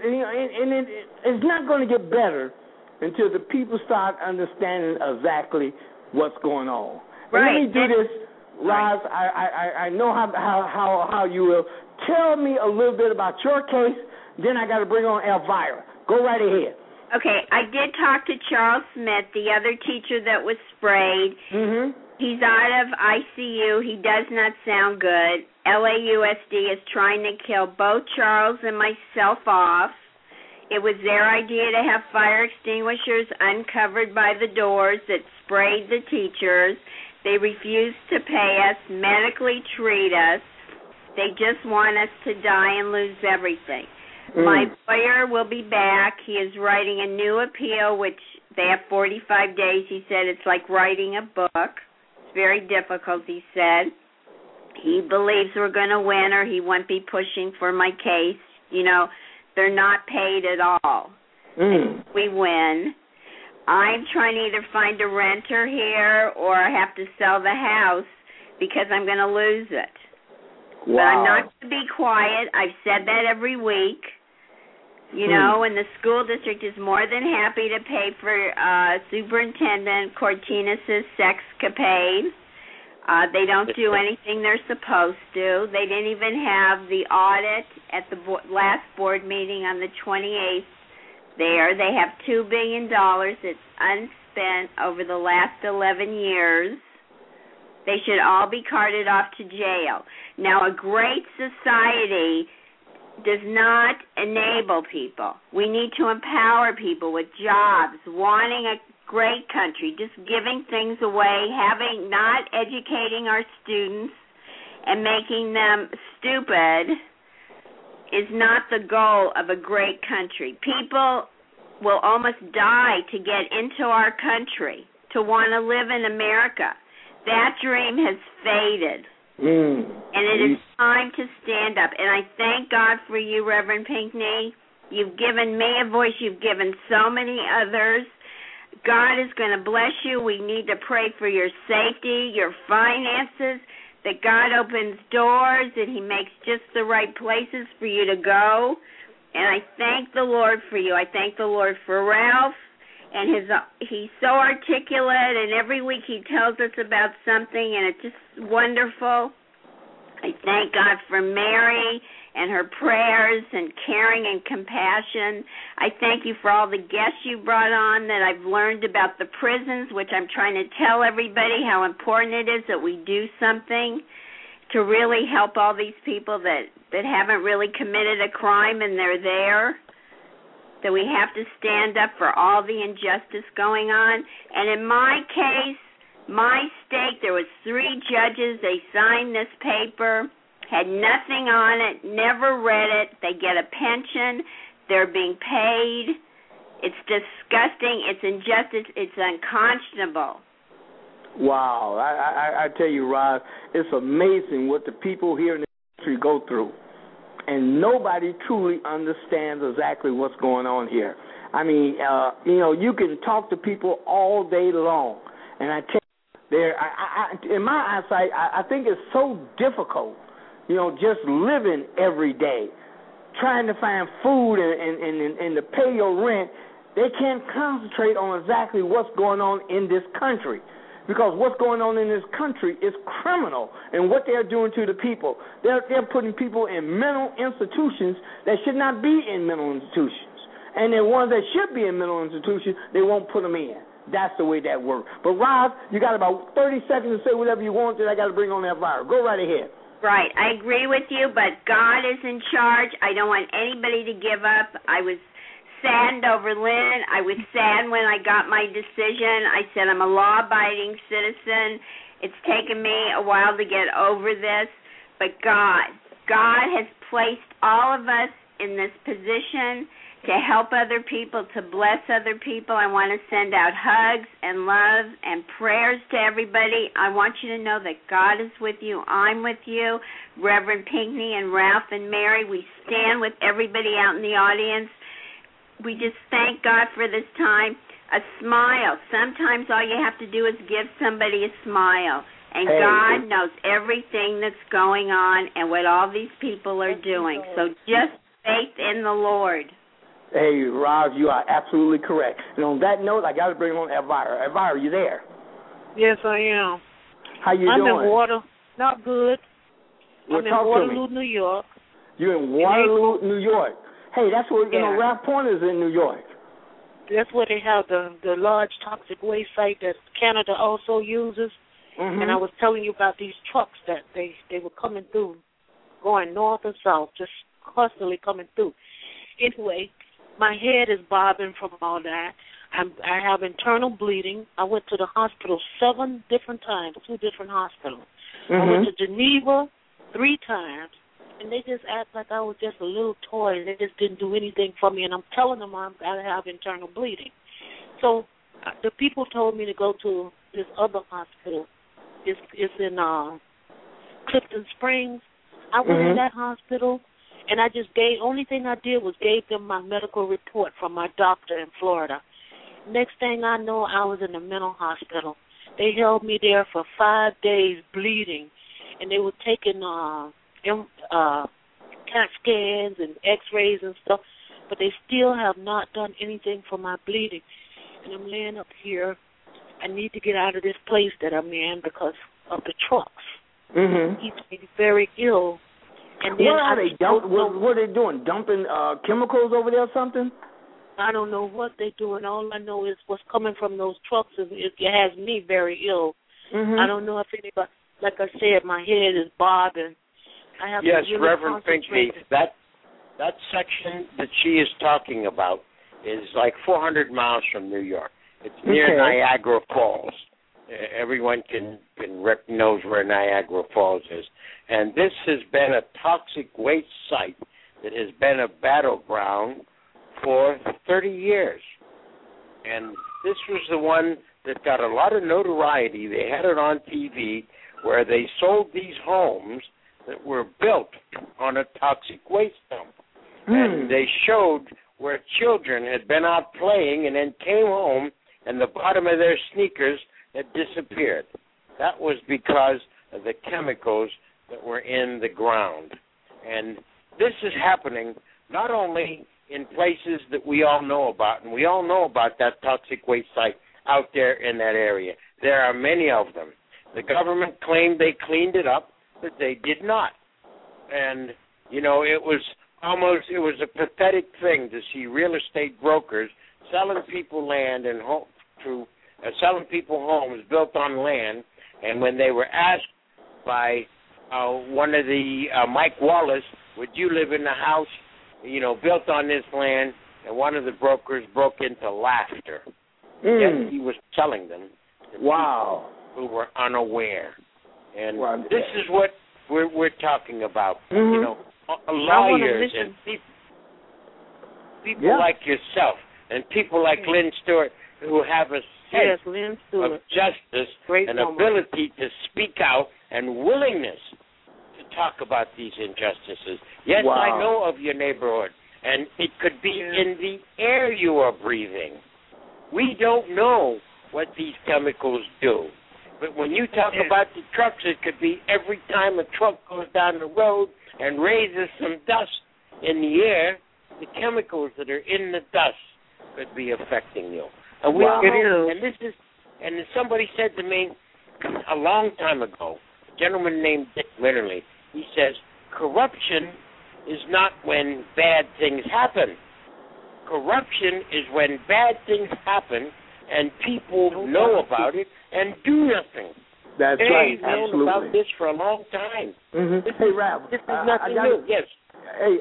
it's not going to get better until the people start understanding exactly what's going on.
Right.
Let me do this, Roz. I know how you will. Tell me a little bit about your case. Then I got to bring on Elvira. Go right ahead.
Okay, I did talk to Charles Smith, the other teacher that was sprayed.
Mm-hmm.
He's out of ICU. He does not sound good. LAUSD is trying to kill both Charles and myself off. It was their idea to have fire extinguishers uncovered by the doors that sprayed the teachers. They refused to pay us, medically treat us. They just want us to die and lose everything. My lawyer will be back. He is writing a new appeal, which they have 45 days. He said it's like writing a book. It's very difficult, he said. He believes we're going to win, or he won't be pushing for my case. You know, they're not paid at all. We win. I'm trying to either find a renter here or I have to sell the house because I'm going to lose it.
Wow.
But I'm not going to be quiet. I've said that every week. You know, and the school district is more than happy to pay for Superintendent Cortinas' sexcapade. They don't do anything they're supposed to. They didn't even have the audit at the last board meeting on the 28th there. They have $2 billion that's unspent over the last 11 years. They should all be carted off to jail. Now, a great society does not enable people. We need to empower people with jobs, wanting a great country, just giving things away, not educating our students and making them stupid is not the goal of a great country. People will almost die to get into our country, to want to live in America. That dream has faded. And it is time to stand up. And I thank God for you, Reverend Pinckney. You've given me a voice. You've given so many others. God is going to bless you. We need to pray for your safety, your finances, that God opens doors, and He makes just the right places for you to go. And I thank the Lord for you. I thank the Lord for Ralph. And he's so articulate, and every week he tells us about something, and it's just wonderful. I thank God for Mary and her prayers and caring and compassion. I thank you for all the guests you brought on that I've learned about the prisons, which I'm trying to tell everybody how important it is that we do something to really help all these people that haven't really committed a crime and they're there. That we have to stand up for all the injustice going on. And in my case, my state, there was 3 judges. They signed this paper, had nothing on it, never read it. They get a pension. They're being paid. It's disgusting. It's injustice. It's unconscionable.
Wow. I tell you, Roz, it's amazing what the people here in the country go through. And nobody truly understands exactly what's going on here. I mean, you can talk to people all day long, and I tell you, in my eyesight, I think it's so difficult, just living every day, trying to find food and to pay your rent. They can't concentrate on exactly what's going on in this country. because what's going on in this country is criminal, and what they're doing to the people. They're putting people in mental institutions that should not be in mental institutions. And the ones that should be in mental institutions, they won't put them in. That's the way that works. But, Roz, you got about 30 seconds to say whatever you want, then I got to bring on that virus. Go right ahead.
Right. I agree with you, but God is in charge. I don't want anybody to give up. I was saddened over Lynn. I was sad when I got my decision. I said I'm a law-abiding citizen. It's taken me a while to get over this, but God has placed all of us in this position to help other people, to bless other people. I want to send out hugs and love and prayers to everybody. I want you to know that God is with you. I'm with you. Reverend Pinckney and Ralph and Mary, we stand with everybody out in the audience. We just thank God for this time. A smile. Sometimes all you have to do is give somebody a smile. And God knows everything that's going on and what all these people are doing. So just faith in the Lord.
Hey, Roz, you are absolutely correct. And on that note, I got to bring on Elvira. Elvira, you there?
Yes, I am.
How you doing?
I'm in not good. I'm in Waterloo, New York.
You're in Waterloo, New York. Hey, that's where, Ralph Pointer's in New York.
That's where they have the large toxic waste site that Canada also uses. Mm-hmm. And I was telling you about these trucks that they were coming through, going north and south, just constantly coming through. Anyway, my head is bobbing from all that. I have internal bleeding. I went to the hospital 7 different times, 2 different hospitals. Mm-hmm. I went to Geneva 3 times, and they just act like I was just a little toy, and they just didn't do anything for me. And I'm telling them I have internal bleeding. So the people told me to go to this other hospital. It's in Clifton Springs. I went in that hospital. And I just only thing I did was gave them my medical report from my doctor in Florida. Next thing I know, I was in a mental hospital. They held me there for 5 days bleeding, and they were taking CAT scans and x-rays and stuff, but they still have not done anything for my bleeding. And I'm laying up here. I need to get out of this place that I'm in because of the trucks. Mm-hmm. He's been very ill. And then
what are they doing? Dumping chemicals over there or something?
I don't know what they're doing. All I know is what's coming from those trucks it has me very ill. Mm-hmm. I don't know if anybody, like I said, my head is bobbing. I have to really
Reverend Pinckney, that section that she is talking about is like 400 miles from New York. It's near Niagara Falls. Everyone knows where Niagara Falls is. And this has been a toxic waste site that has been a battleground for 30 years. And this was the one that got a lot of notoriety. They had it on TV where they sold these homes that were built on a toxic waste dump. And they showed where children had been out playing and then came home and the bottom of their sneakers had disappeared. That was because of the chemicals that were in the ground. And this is happening not only in places that we all know about, and we all know about that toxic waste site out there in that area. There are many of them. The government claimed they cleaned it up, but they did not. And, it was a pathetic thing to see real estate brokers selling people land and selling people homes built on land, and when they were asked by one of the Mike Wallace, would you live in the house, built on this land, and one of the brokers broke into laughter. Yes, he was telling them.
Wow.
Who were unaware. And this is what we're talking about. Lawyers and people like yourself and people like Lynn Stewart who have a sense of justice and ability to speak out and willingness to talk about these injustices. Yes, I know of your neighborhood, and it could be in the air you are breathing. We don't know what these chemicals do. But when you talk about the trucks, it could be every time a truck goes down the road and raises some dust in the air, the chemicals that are in the dust could be affecting you. And we all know, and this And then somebody said to me a long time ago, a gentleman named Dick Litterly, he says, corruption is not when bad things happen. Corruption is when bad things happen and people know about it and do nothing.
That's right, absolutely.
They've known about this for a long time.
Mm-hmm. Hey, Ralph.
This is nothing new. Yes.
Hey,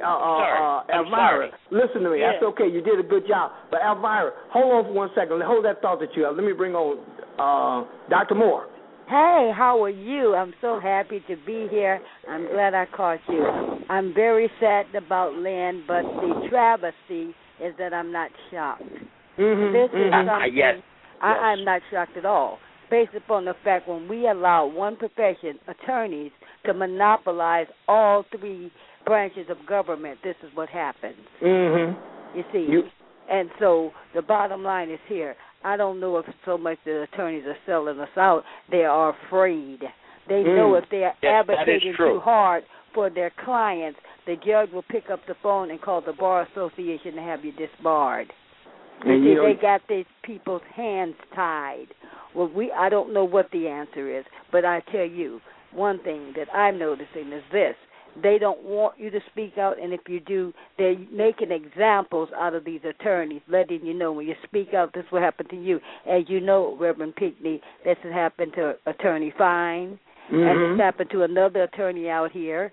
Elvira, listen to me.
Yeah.
That's okay. You did a good job. But, Elvira, hold on for 1 second. Hold that thought that you have. Let me bring on Dr. Moore.
Hey, how are you? I'm so happy to be here. I'm glad I caught you. I'm very sad about Lynn, but the travesty is that I'm not shocked.
Mm-hmm.
This is something
yes.
I'm not shocked at all, based upon the fact when we allow one profession, attorneys, to monopolize all three branches of government, this is what happens.
Mm-hmm.
You see? And so the bottom line is here. I don't know if so much the attorneys are selling us out. They are afraid. They know if they are advocating too hard for their clients, the judge will pick up the phone and call the Bar Association to have you disbarred. They got these people's hands tied. Well, I don't know what the answer is, but I tell you, one thing that I'm noticing is this. They don't want you to speak out, and if you do, they're making examples out of these attorneys, letting you know when you speak out, this will happen to you. As you know, Reverend Pinckney, this has happened to Attorney Fine, and it's happened to another attorney out here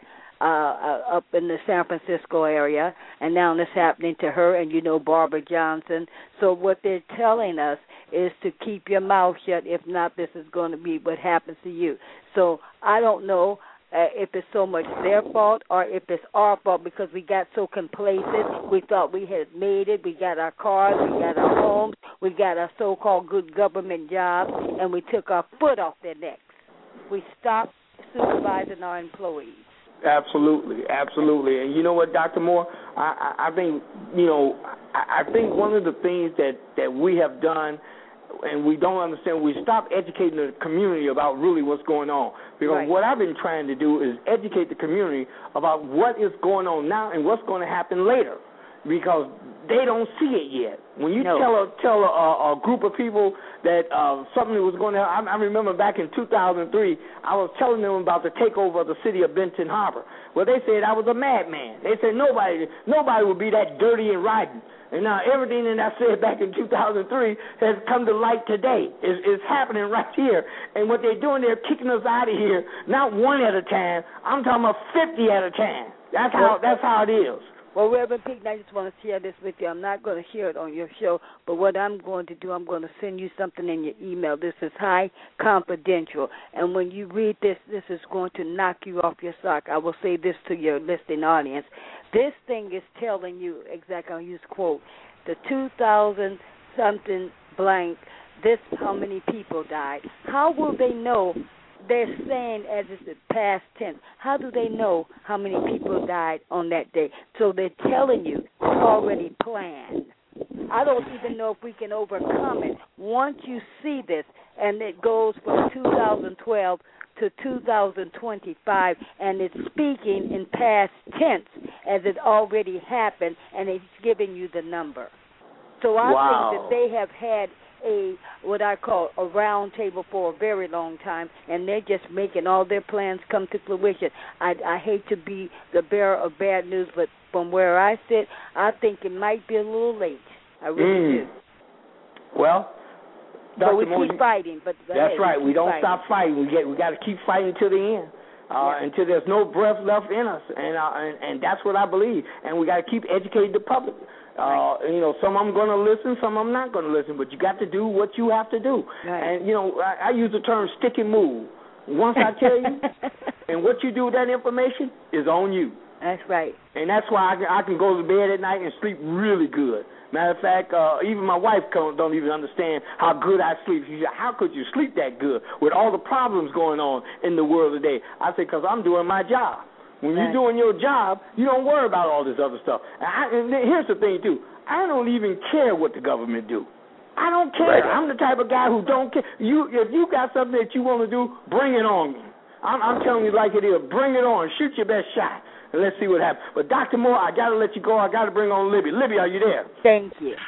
up in the San Francisco area, and now it's happening to her, and you know Barbara Johnson. So what they're telling us is to keep your mouth shut. If not, this is going to be what happens to you. So I don't know if it's so much their fault or if it's our fault because we got so complacent. We thought we had made it. We got our cars. We got our homes. We got our so-called good government jobs, and we took our foot off their necks. We stopped supervising our employees.
Absolutely. And you know what, Dr. Moore? I think, I think one of the things that we have done and we don't understand, we stop educating the community about really what's going on. Because what I've been trying to do is educate the community about what is going on now and what's going to happen later. Because they don't see it yet. When you tell a group of people that something was going to happen, I remember back in 2003, I was telling them about the takeover of the city of Benton Harbor. Well, they said I was a madman. They said nobody would be that dirty and rotten. And now everything that I said back in 2003 has come to light today. It's happening right here. And what they're doing, they're kicking us out of here, not one at a time. I'm talking about 50 at a time. That's how it is.
Well, Reverend Pinckney, I just want to share this with you. I'm not going to share it on your show, but what I'm going to do, I'm going to send you something in your email. This is high confidential, and when you read this, this is going to knock you off your sock. I will say this to your listening audience. This thing is telling you exactly, I'll use quote, the 2000-something blank, this how many people died. How will they know? They're saying as it's the past tense. How do they know how many people died on that day? So they're telling you it's already planned. I don't even know if we can overcome it. Once you see this, and it goes from 2012 to 2025, and it's speaking in past tense as it already happened, and it's giving you the number. So I think that they have had what I call a round table for a very long time, and they're just making all their plans come to fruition. I hate to be the bearer of bad news, but from where I sit, I think it might be a little late. I really do.
Well, Dr.
But we keep fighting. But
that's right. We don't stop fighting. We got to keep fighting to the end. Until there's no breath left in us, and that's what I believe. And we got to keep educating the public. Some I'm going to listen, some I'm not going to listen, but you got to do what you have to do. Right. And, I use the term stick and move. Once I tell you, and what you do with that information is on you.
That's right.
And that's why I can go to bed at night and sleep really good. Matter of fact, even my wife don't even understand how good I sleep. She said, how could you sleep that good with all the problems going on in the world today? I said, because I'm doing my job. When you're doing your job, you don't worry about all this other stuff. And here's the thing, too. I don't even care what the government do. I don't care. Right. I'm the type of guy who don't care. If you got something that you want to do, bring it on. I'm telling you like it is. Bring it on. Shoot your best shot. Let's see what happens. But, Dr. Moore, I got to let you go. I got to bring on Libby. Libby, are you there?
Thank you.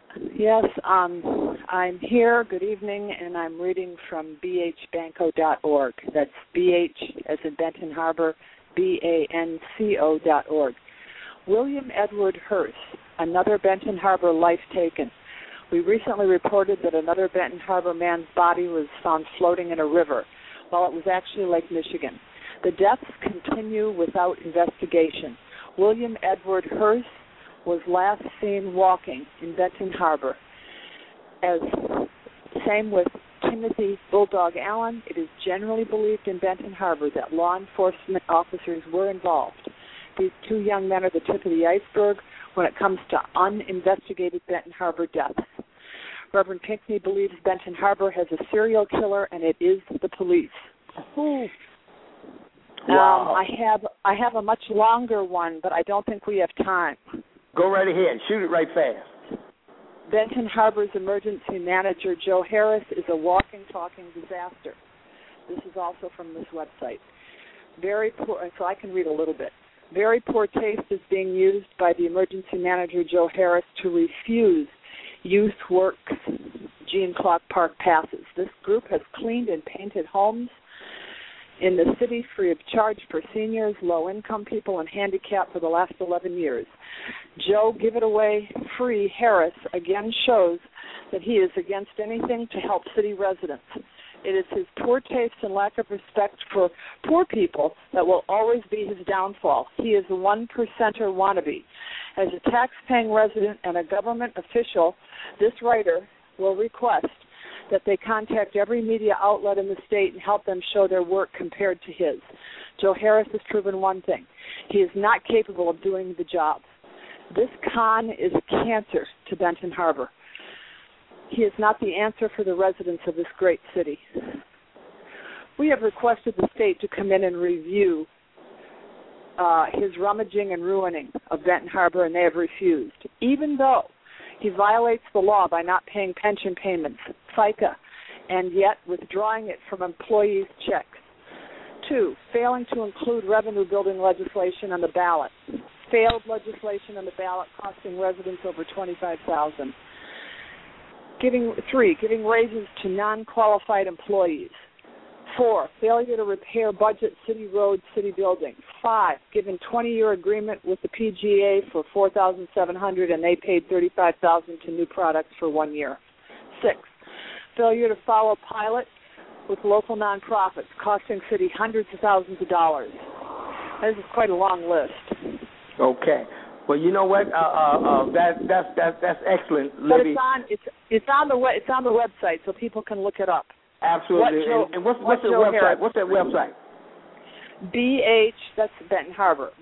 Yes, I'm here. Good evening, and I'm reading from bhbanco.org. That's BH as in Benton Harbor, BANCO.org. William Edward Hearst, another Benton Harbor life taken. We recently reported that another Benton Harbor man's body was found floating in a river, while it was actually Lake Michigan. The deaths continue without investigation. William Edward Hearst was last seen walking in Benton Harbor. As same with Timothy Bulldog Allen, it is generally believed in Benton Harbor that law enforcement officers were involved. These two young men are the tip of the iceberg when it comes to uninvestigated Benton Harbor deaths. Reverend Pinckney believes Benton Harbor has a serial killer, and it is the police.
Wow.
I have a much longer one, but I don't think we have time.
Go right ahead. Shoot it right fast.
Benton Harbor's emergency manager, Joe Harris, is a walking, talking disaster. This is also from this website. Very poor, so I can read a little bit. Very poor taste is being used by the emergency manager, Joe Harris, to refuse Youth Works Gene Clark Park passes. This group has cleaned and painted homes in the city free of charge for seniors, low-income people, and handicapped for the last 11 years. Joe Give It Away Free Harris again shows that he is against anything to help city residents. It is his poor taste and lack of respect for poor people that will always be his downfall. He is a one-percenter wannabe. As a tax-paying resident and a government official, this writer will request that they contact every media outlet in the state and help them show their work compared to his. Joe Harris has proven one thing. He is not capable of doing the job. This con is a cancer to Benton Harbor. He is not the answer for the residents of this great city. We have requested the state to come in and review his rummaging and ruining of Benton Harbor, and they have refused, even though he violates the law by not paying pension payments, FICA, and yet withdrawing it from employees' checks. 2, failing to include revenue-building legislation on the ballot. Failed legislation on the ballot costing residents over $25,000. 3, giving raises to non-qualified employees. 4, failure to repair budget city roads, city buildings. 5, given 20-year agreement with the PGA for $4,700 and they paid $35,000 to new products for 1 year. 6, failure to follow pilot with local nonprofits, costing city hundreds of thousands of dollars. This is quite a long list.
Okay. Well, you know what? That's excellent, Libby.
But it's on the website, so people can look it up.
Absolutely. And what's the website? Harris? What's that website?
that's Benton Harbor.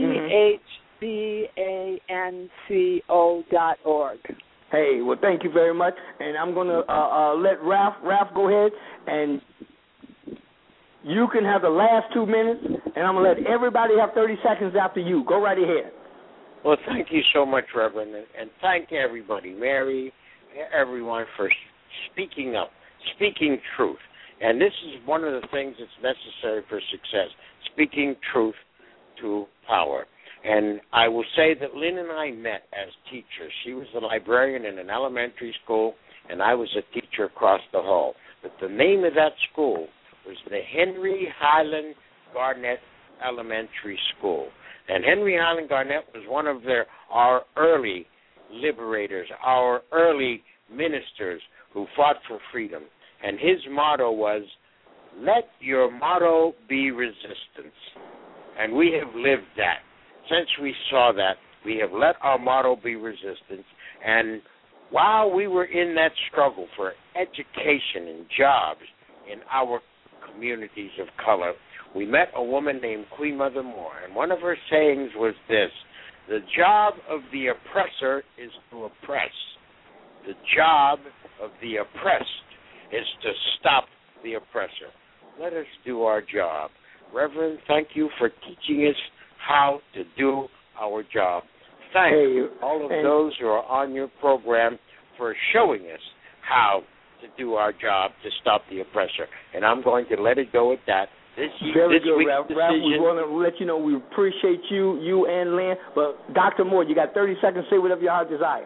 BHBANCO.org.
Hey, well, thank you very much. And I'm going to let Ralph go ahead, and you can have the last 2 minutes, and I'm going to let everybody have 30 seconds after you. Go right ahead.
Well, thank you so much, Reverend, and thank everybody, Mary, everyone, for speaking up, speaking truth. And this is one of the things that's necessary for success, speaking truth to power. And I will say that Lynn and I met as teachers. She was a librarian in an elementary school, and I was a teacher across the hall. But the name of that school was the Henry Highland Garnett Elementary School. And Henry Highland Garnett was one of our early liberators, our early ministers who fought for freedom. And his motto was, let your motto be resistance. And we have lived that. Since we saw that, we have let our motto be resistance. And while we were in that struggle for education and jobs in our communities of color, we met a woman named Queen Mother Moore. And one of her sayings was this: the job of the oppressor is to oppress. The job of the oppressed is to stop the oppressor. Let us do our job. Reverend, thank you for teaching us how to do our job. Thank all of those who are on your program for showing us how to do our job to stop the oppressor. And I'm going to let it go at that.
Very good, Ralph. We want to let you know we appreciate you and Lynn. But Dr. Moore, you got 30 seconds to say whatever your heart desires.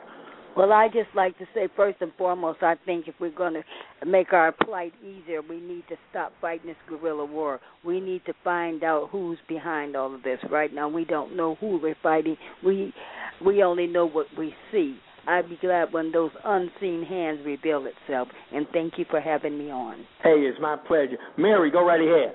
Well, I just like to say, first and foremost, I think if we're going to make our plight easier, we need to stop fighting this guerrilla war. We need to find out who's behind all of this. Right now, we don't know who we're fighting. We only know what we see. I'd be glad when those unseen hands reveal itself. And thank you for having me on.
Hey, it's my pleasure. Mary, go right ahead.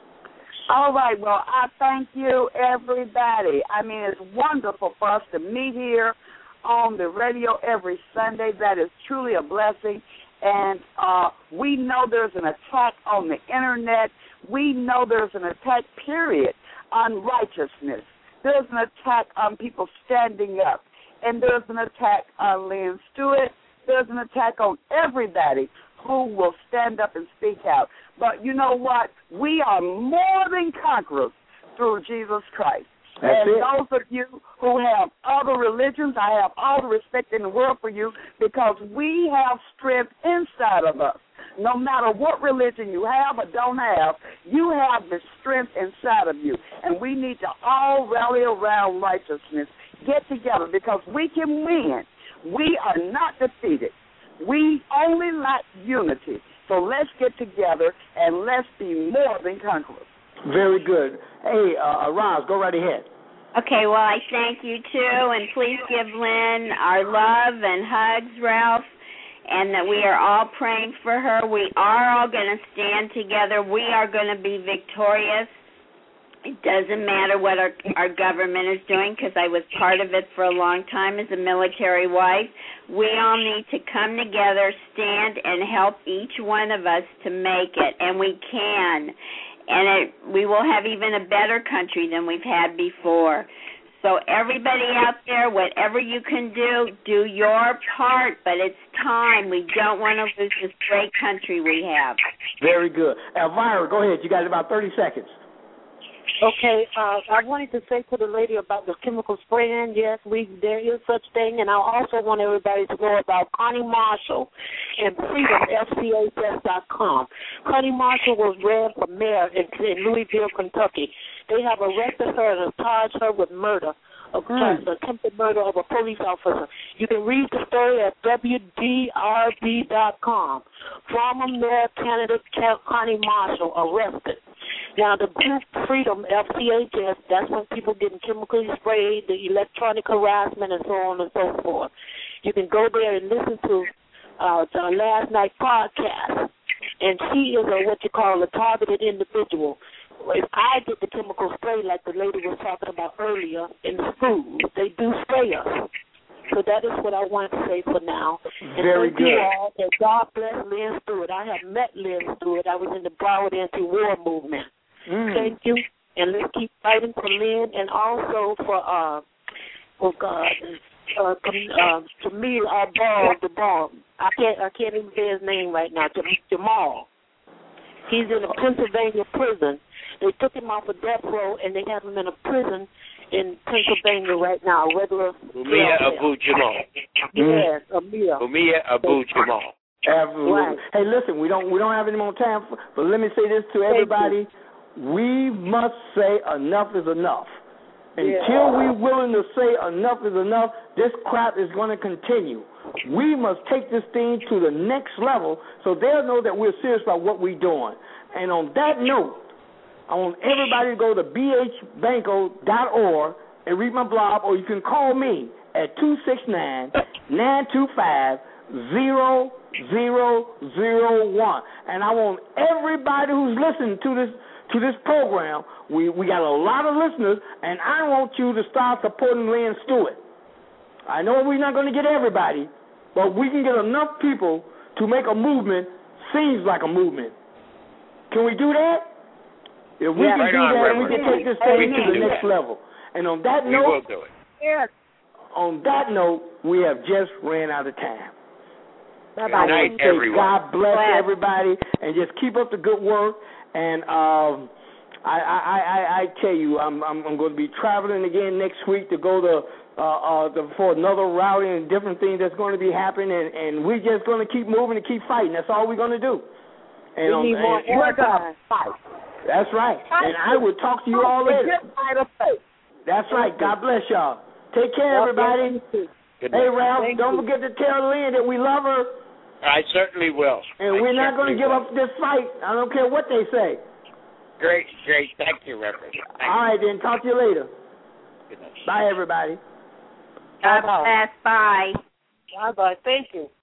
All right. Well, I thank you, everybody. I mean, it's wonderful for us to meet here on the radio every Sunday. That is truly a blessing. And we know there's an attack on the Internet. We know there's an attack, period, on righteousness. There's an attack on people standing up. And there's an attack on Lynn Stewart. There's an attack on everybody who will stand up and speak out. But you know what? We are more than conquerors through Jesus Christ. And those of you who have other religions, I have all the respect in the world for you because we have strength inside of us. No matter what religion you have or don't have, you have the strength inside of you. And we need to all rally around righteousness, get together because we can win. We are not defeated. We only lack unity. So let's get together and let's be more than conquerors.
Very good. Hey, Roz, go right ahead.
Okay, well, I thank you, too, and please give Lynn our love and hugs, Ralph, and that we are all praying for her. We are all going to stand together. We are going to be victorious. It doesn't matter what our government is doing because I was part of it for a long time as a military wife. We all need to come together, stand, and help each one of us to make it, and we can. And we will have even a better country than we've had before. So everybody out there, whatever you can do your part, but it's time. We don't want to lose this great country we have.
Very good. Elvira, go ahead. You got about 30 seconds.
Okay, I wanted to say to the lady about the chemical spraying. Yes, there is such thing, and I also want everybody to know about Connie Marshall and freedomfchs.com. Connie Marshall was ran for mayor in Louisville, Kentucky. They have arrested her and charged her with murder, attempted murder of a police officer. You can read the story at WDRB.com. Former mayor candidate Connie Marshall arrested. Now, the group Freedom, FCHS, that's when people getting chemically sprayed, the electronic harassment, and so on and so forth. You can go there and listen to the last night podcast, and she is what you call a targeted individual. If I get the chemical spray like the lady was talking about earlier in the schools, they do spray us. So that is what I want to say for now. And
very good.
You all, and God bless Lynn Stewart. I have met Lynn Stewart. I was in the Broward anti-war movement. Thank you, and let's keep fighting for Lynn and also for to me, our ball. I can't even say his name right now. Jamal. He's in a Pennsylvania prison. They took him off of death row and they have him in a prison in Pennsylvania right now.
Umia Abu Jamal.
Yes, Umia
Abu Jamal.
Absolutely. Right. Hey, listen, we don't have any more time, but let me say this to everybody. We must say enough is enough. Until we're willing to say enough is enough, this crap is going to continue. We must take this thing to the next level so they'll know that we're serious about what we're doing. And on that note, I want everybody to go to bhbanco.org and read my blog, or you can call me at 269-925-0001. And I want everybody who's listening to this program, we got a lot of listeners, and I want you to start supporting Lynn Stewart. I know we're not going to get everybody, but we can get enough people to make a movement seems like a movement. Can we do that? If we can do that, we can take this thing to the next level. And on that note,
we will do it.
Yes. On that note, we have just ran out of time.
Good night, everyone.
God bless everybody, and just keep up the good work. And I tell you, I'm going to be traveling again next week to go to for another rally and different things that's going to be happening, and we're just going to keep moving and keep fighting. That's all we're going to do. And
we need more fight.
That's right. And I will talk to you all later. That's right. God bless y'all. Take care, everybody.
Good night.
Hey, Ralph, don't forget to tell Lynn that we love her.
I certainly will.
And we're not going to give up this fight. I don't care what they say.
Great. Thank you, Reverend.
All right, then. Talk to you later.
Good night.
Bye, everybody.
God bless. Bye.
Bye-bye. Thank you.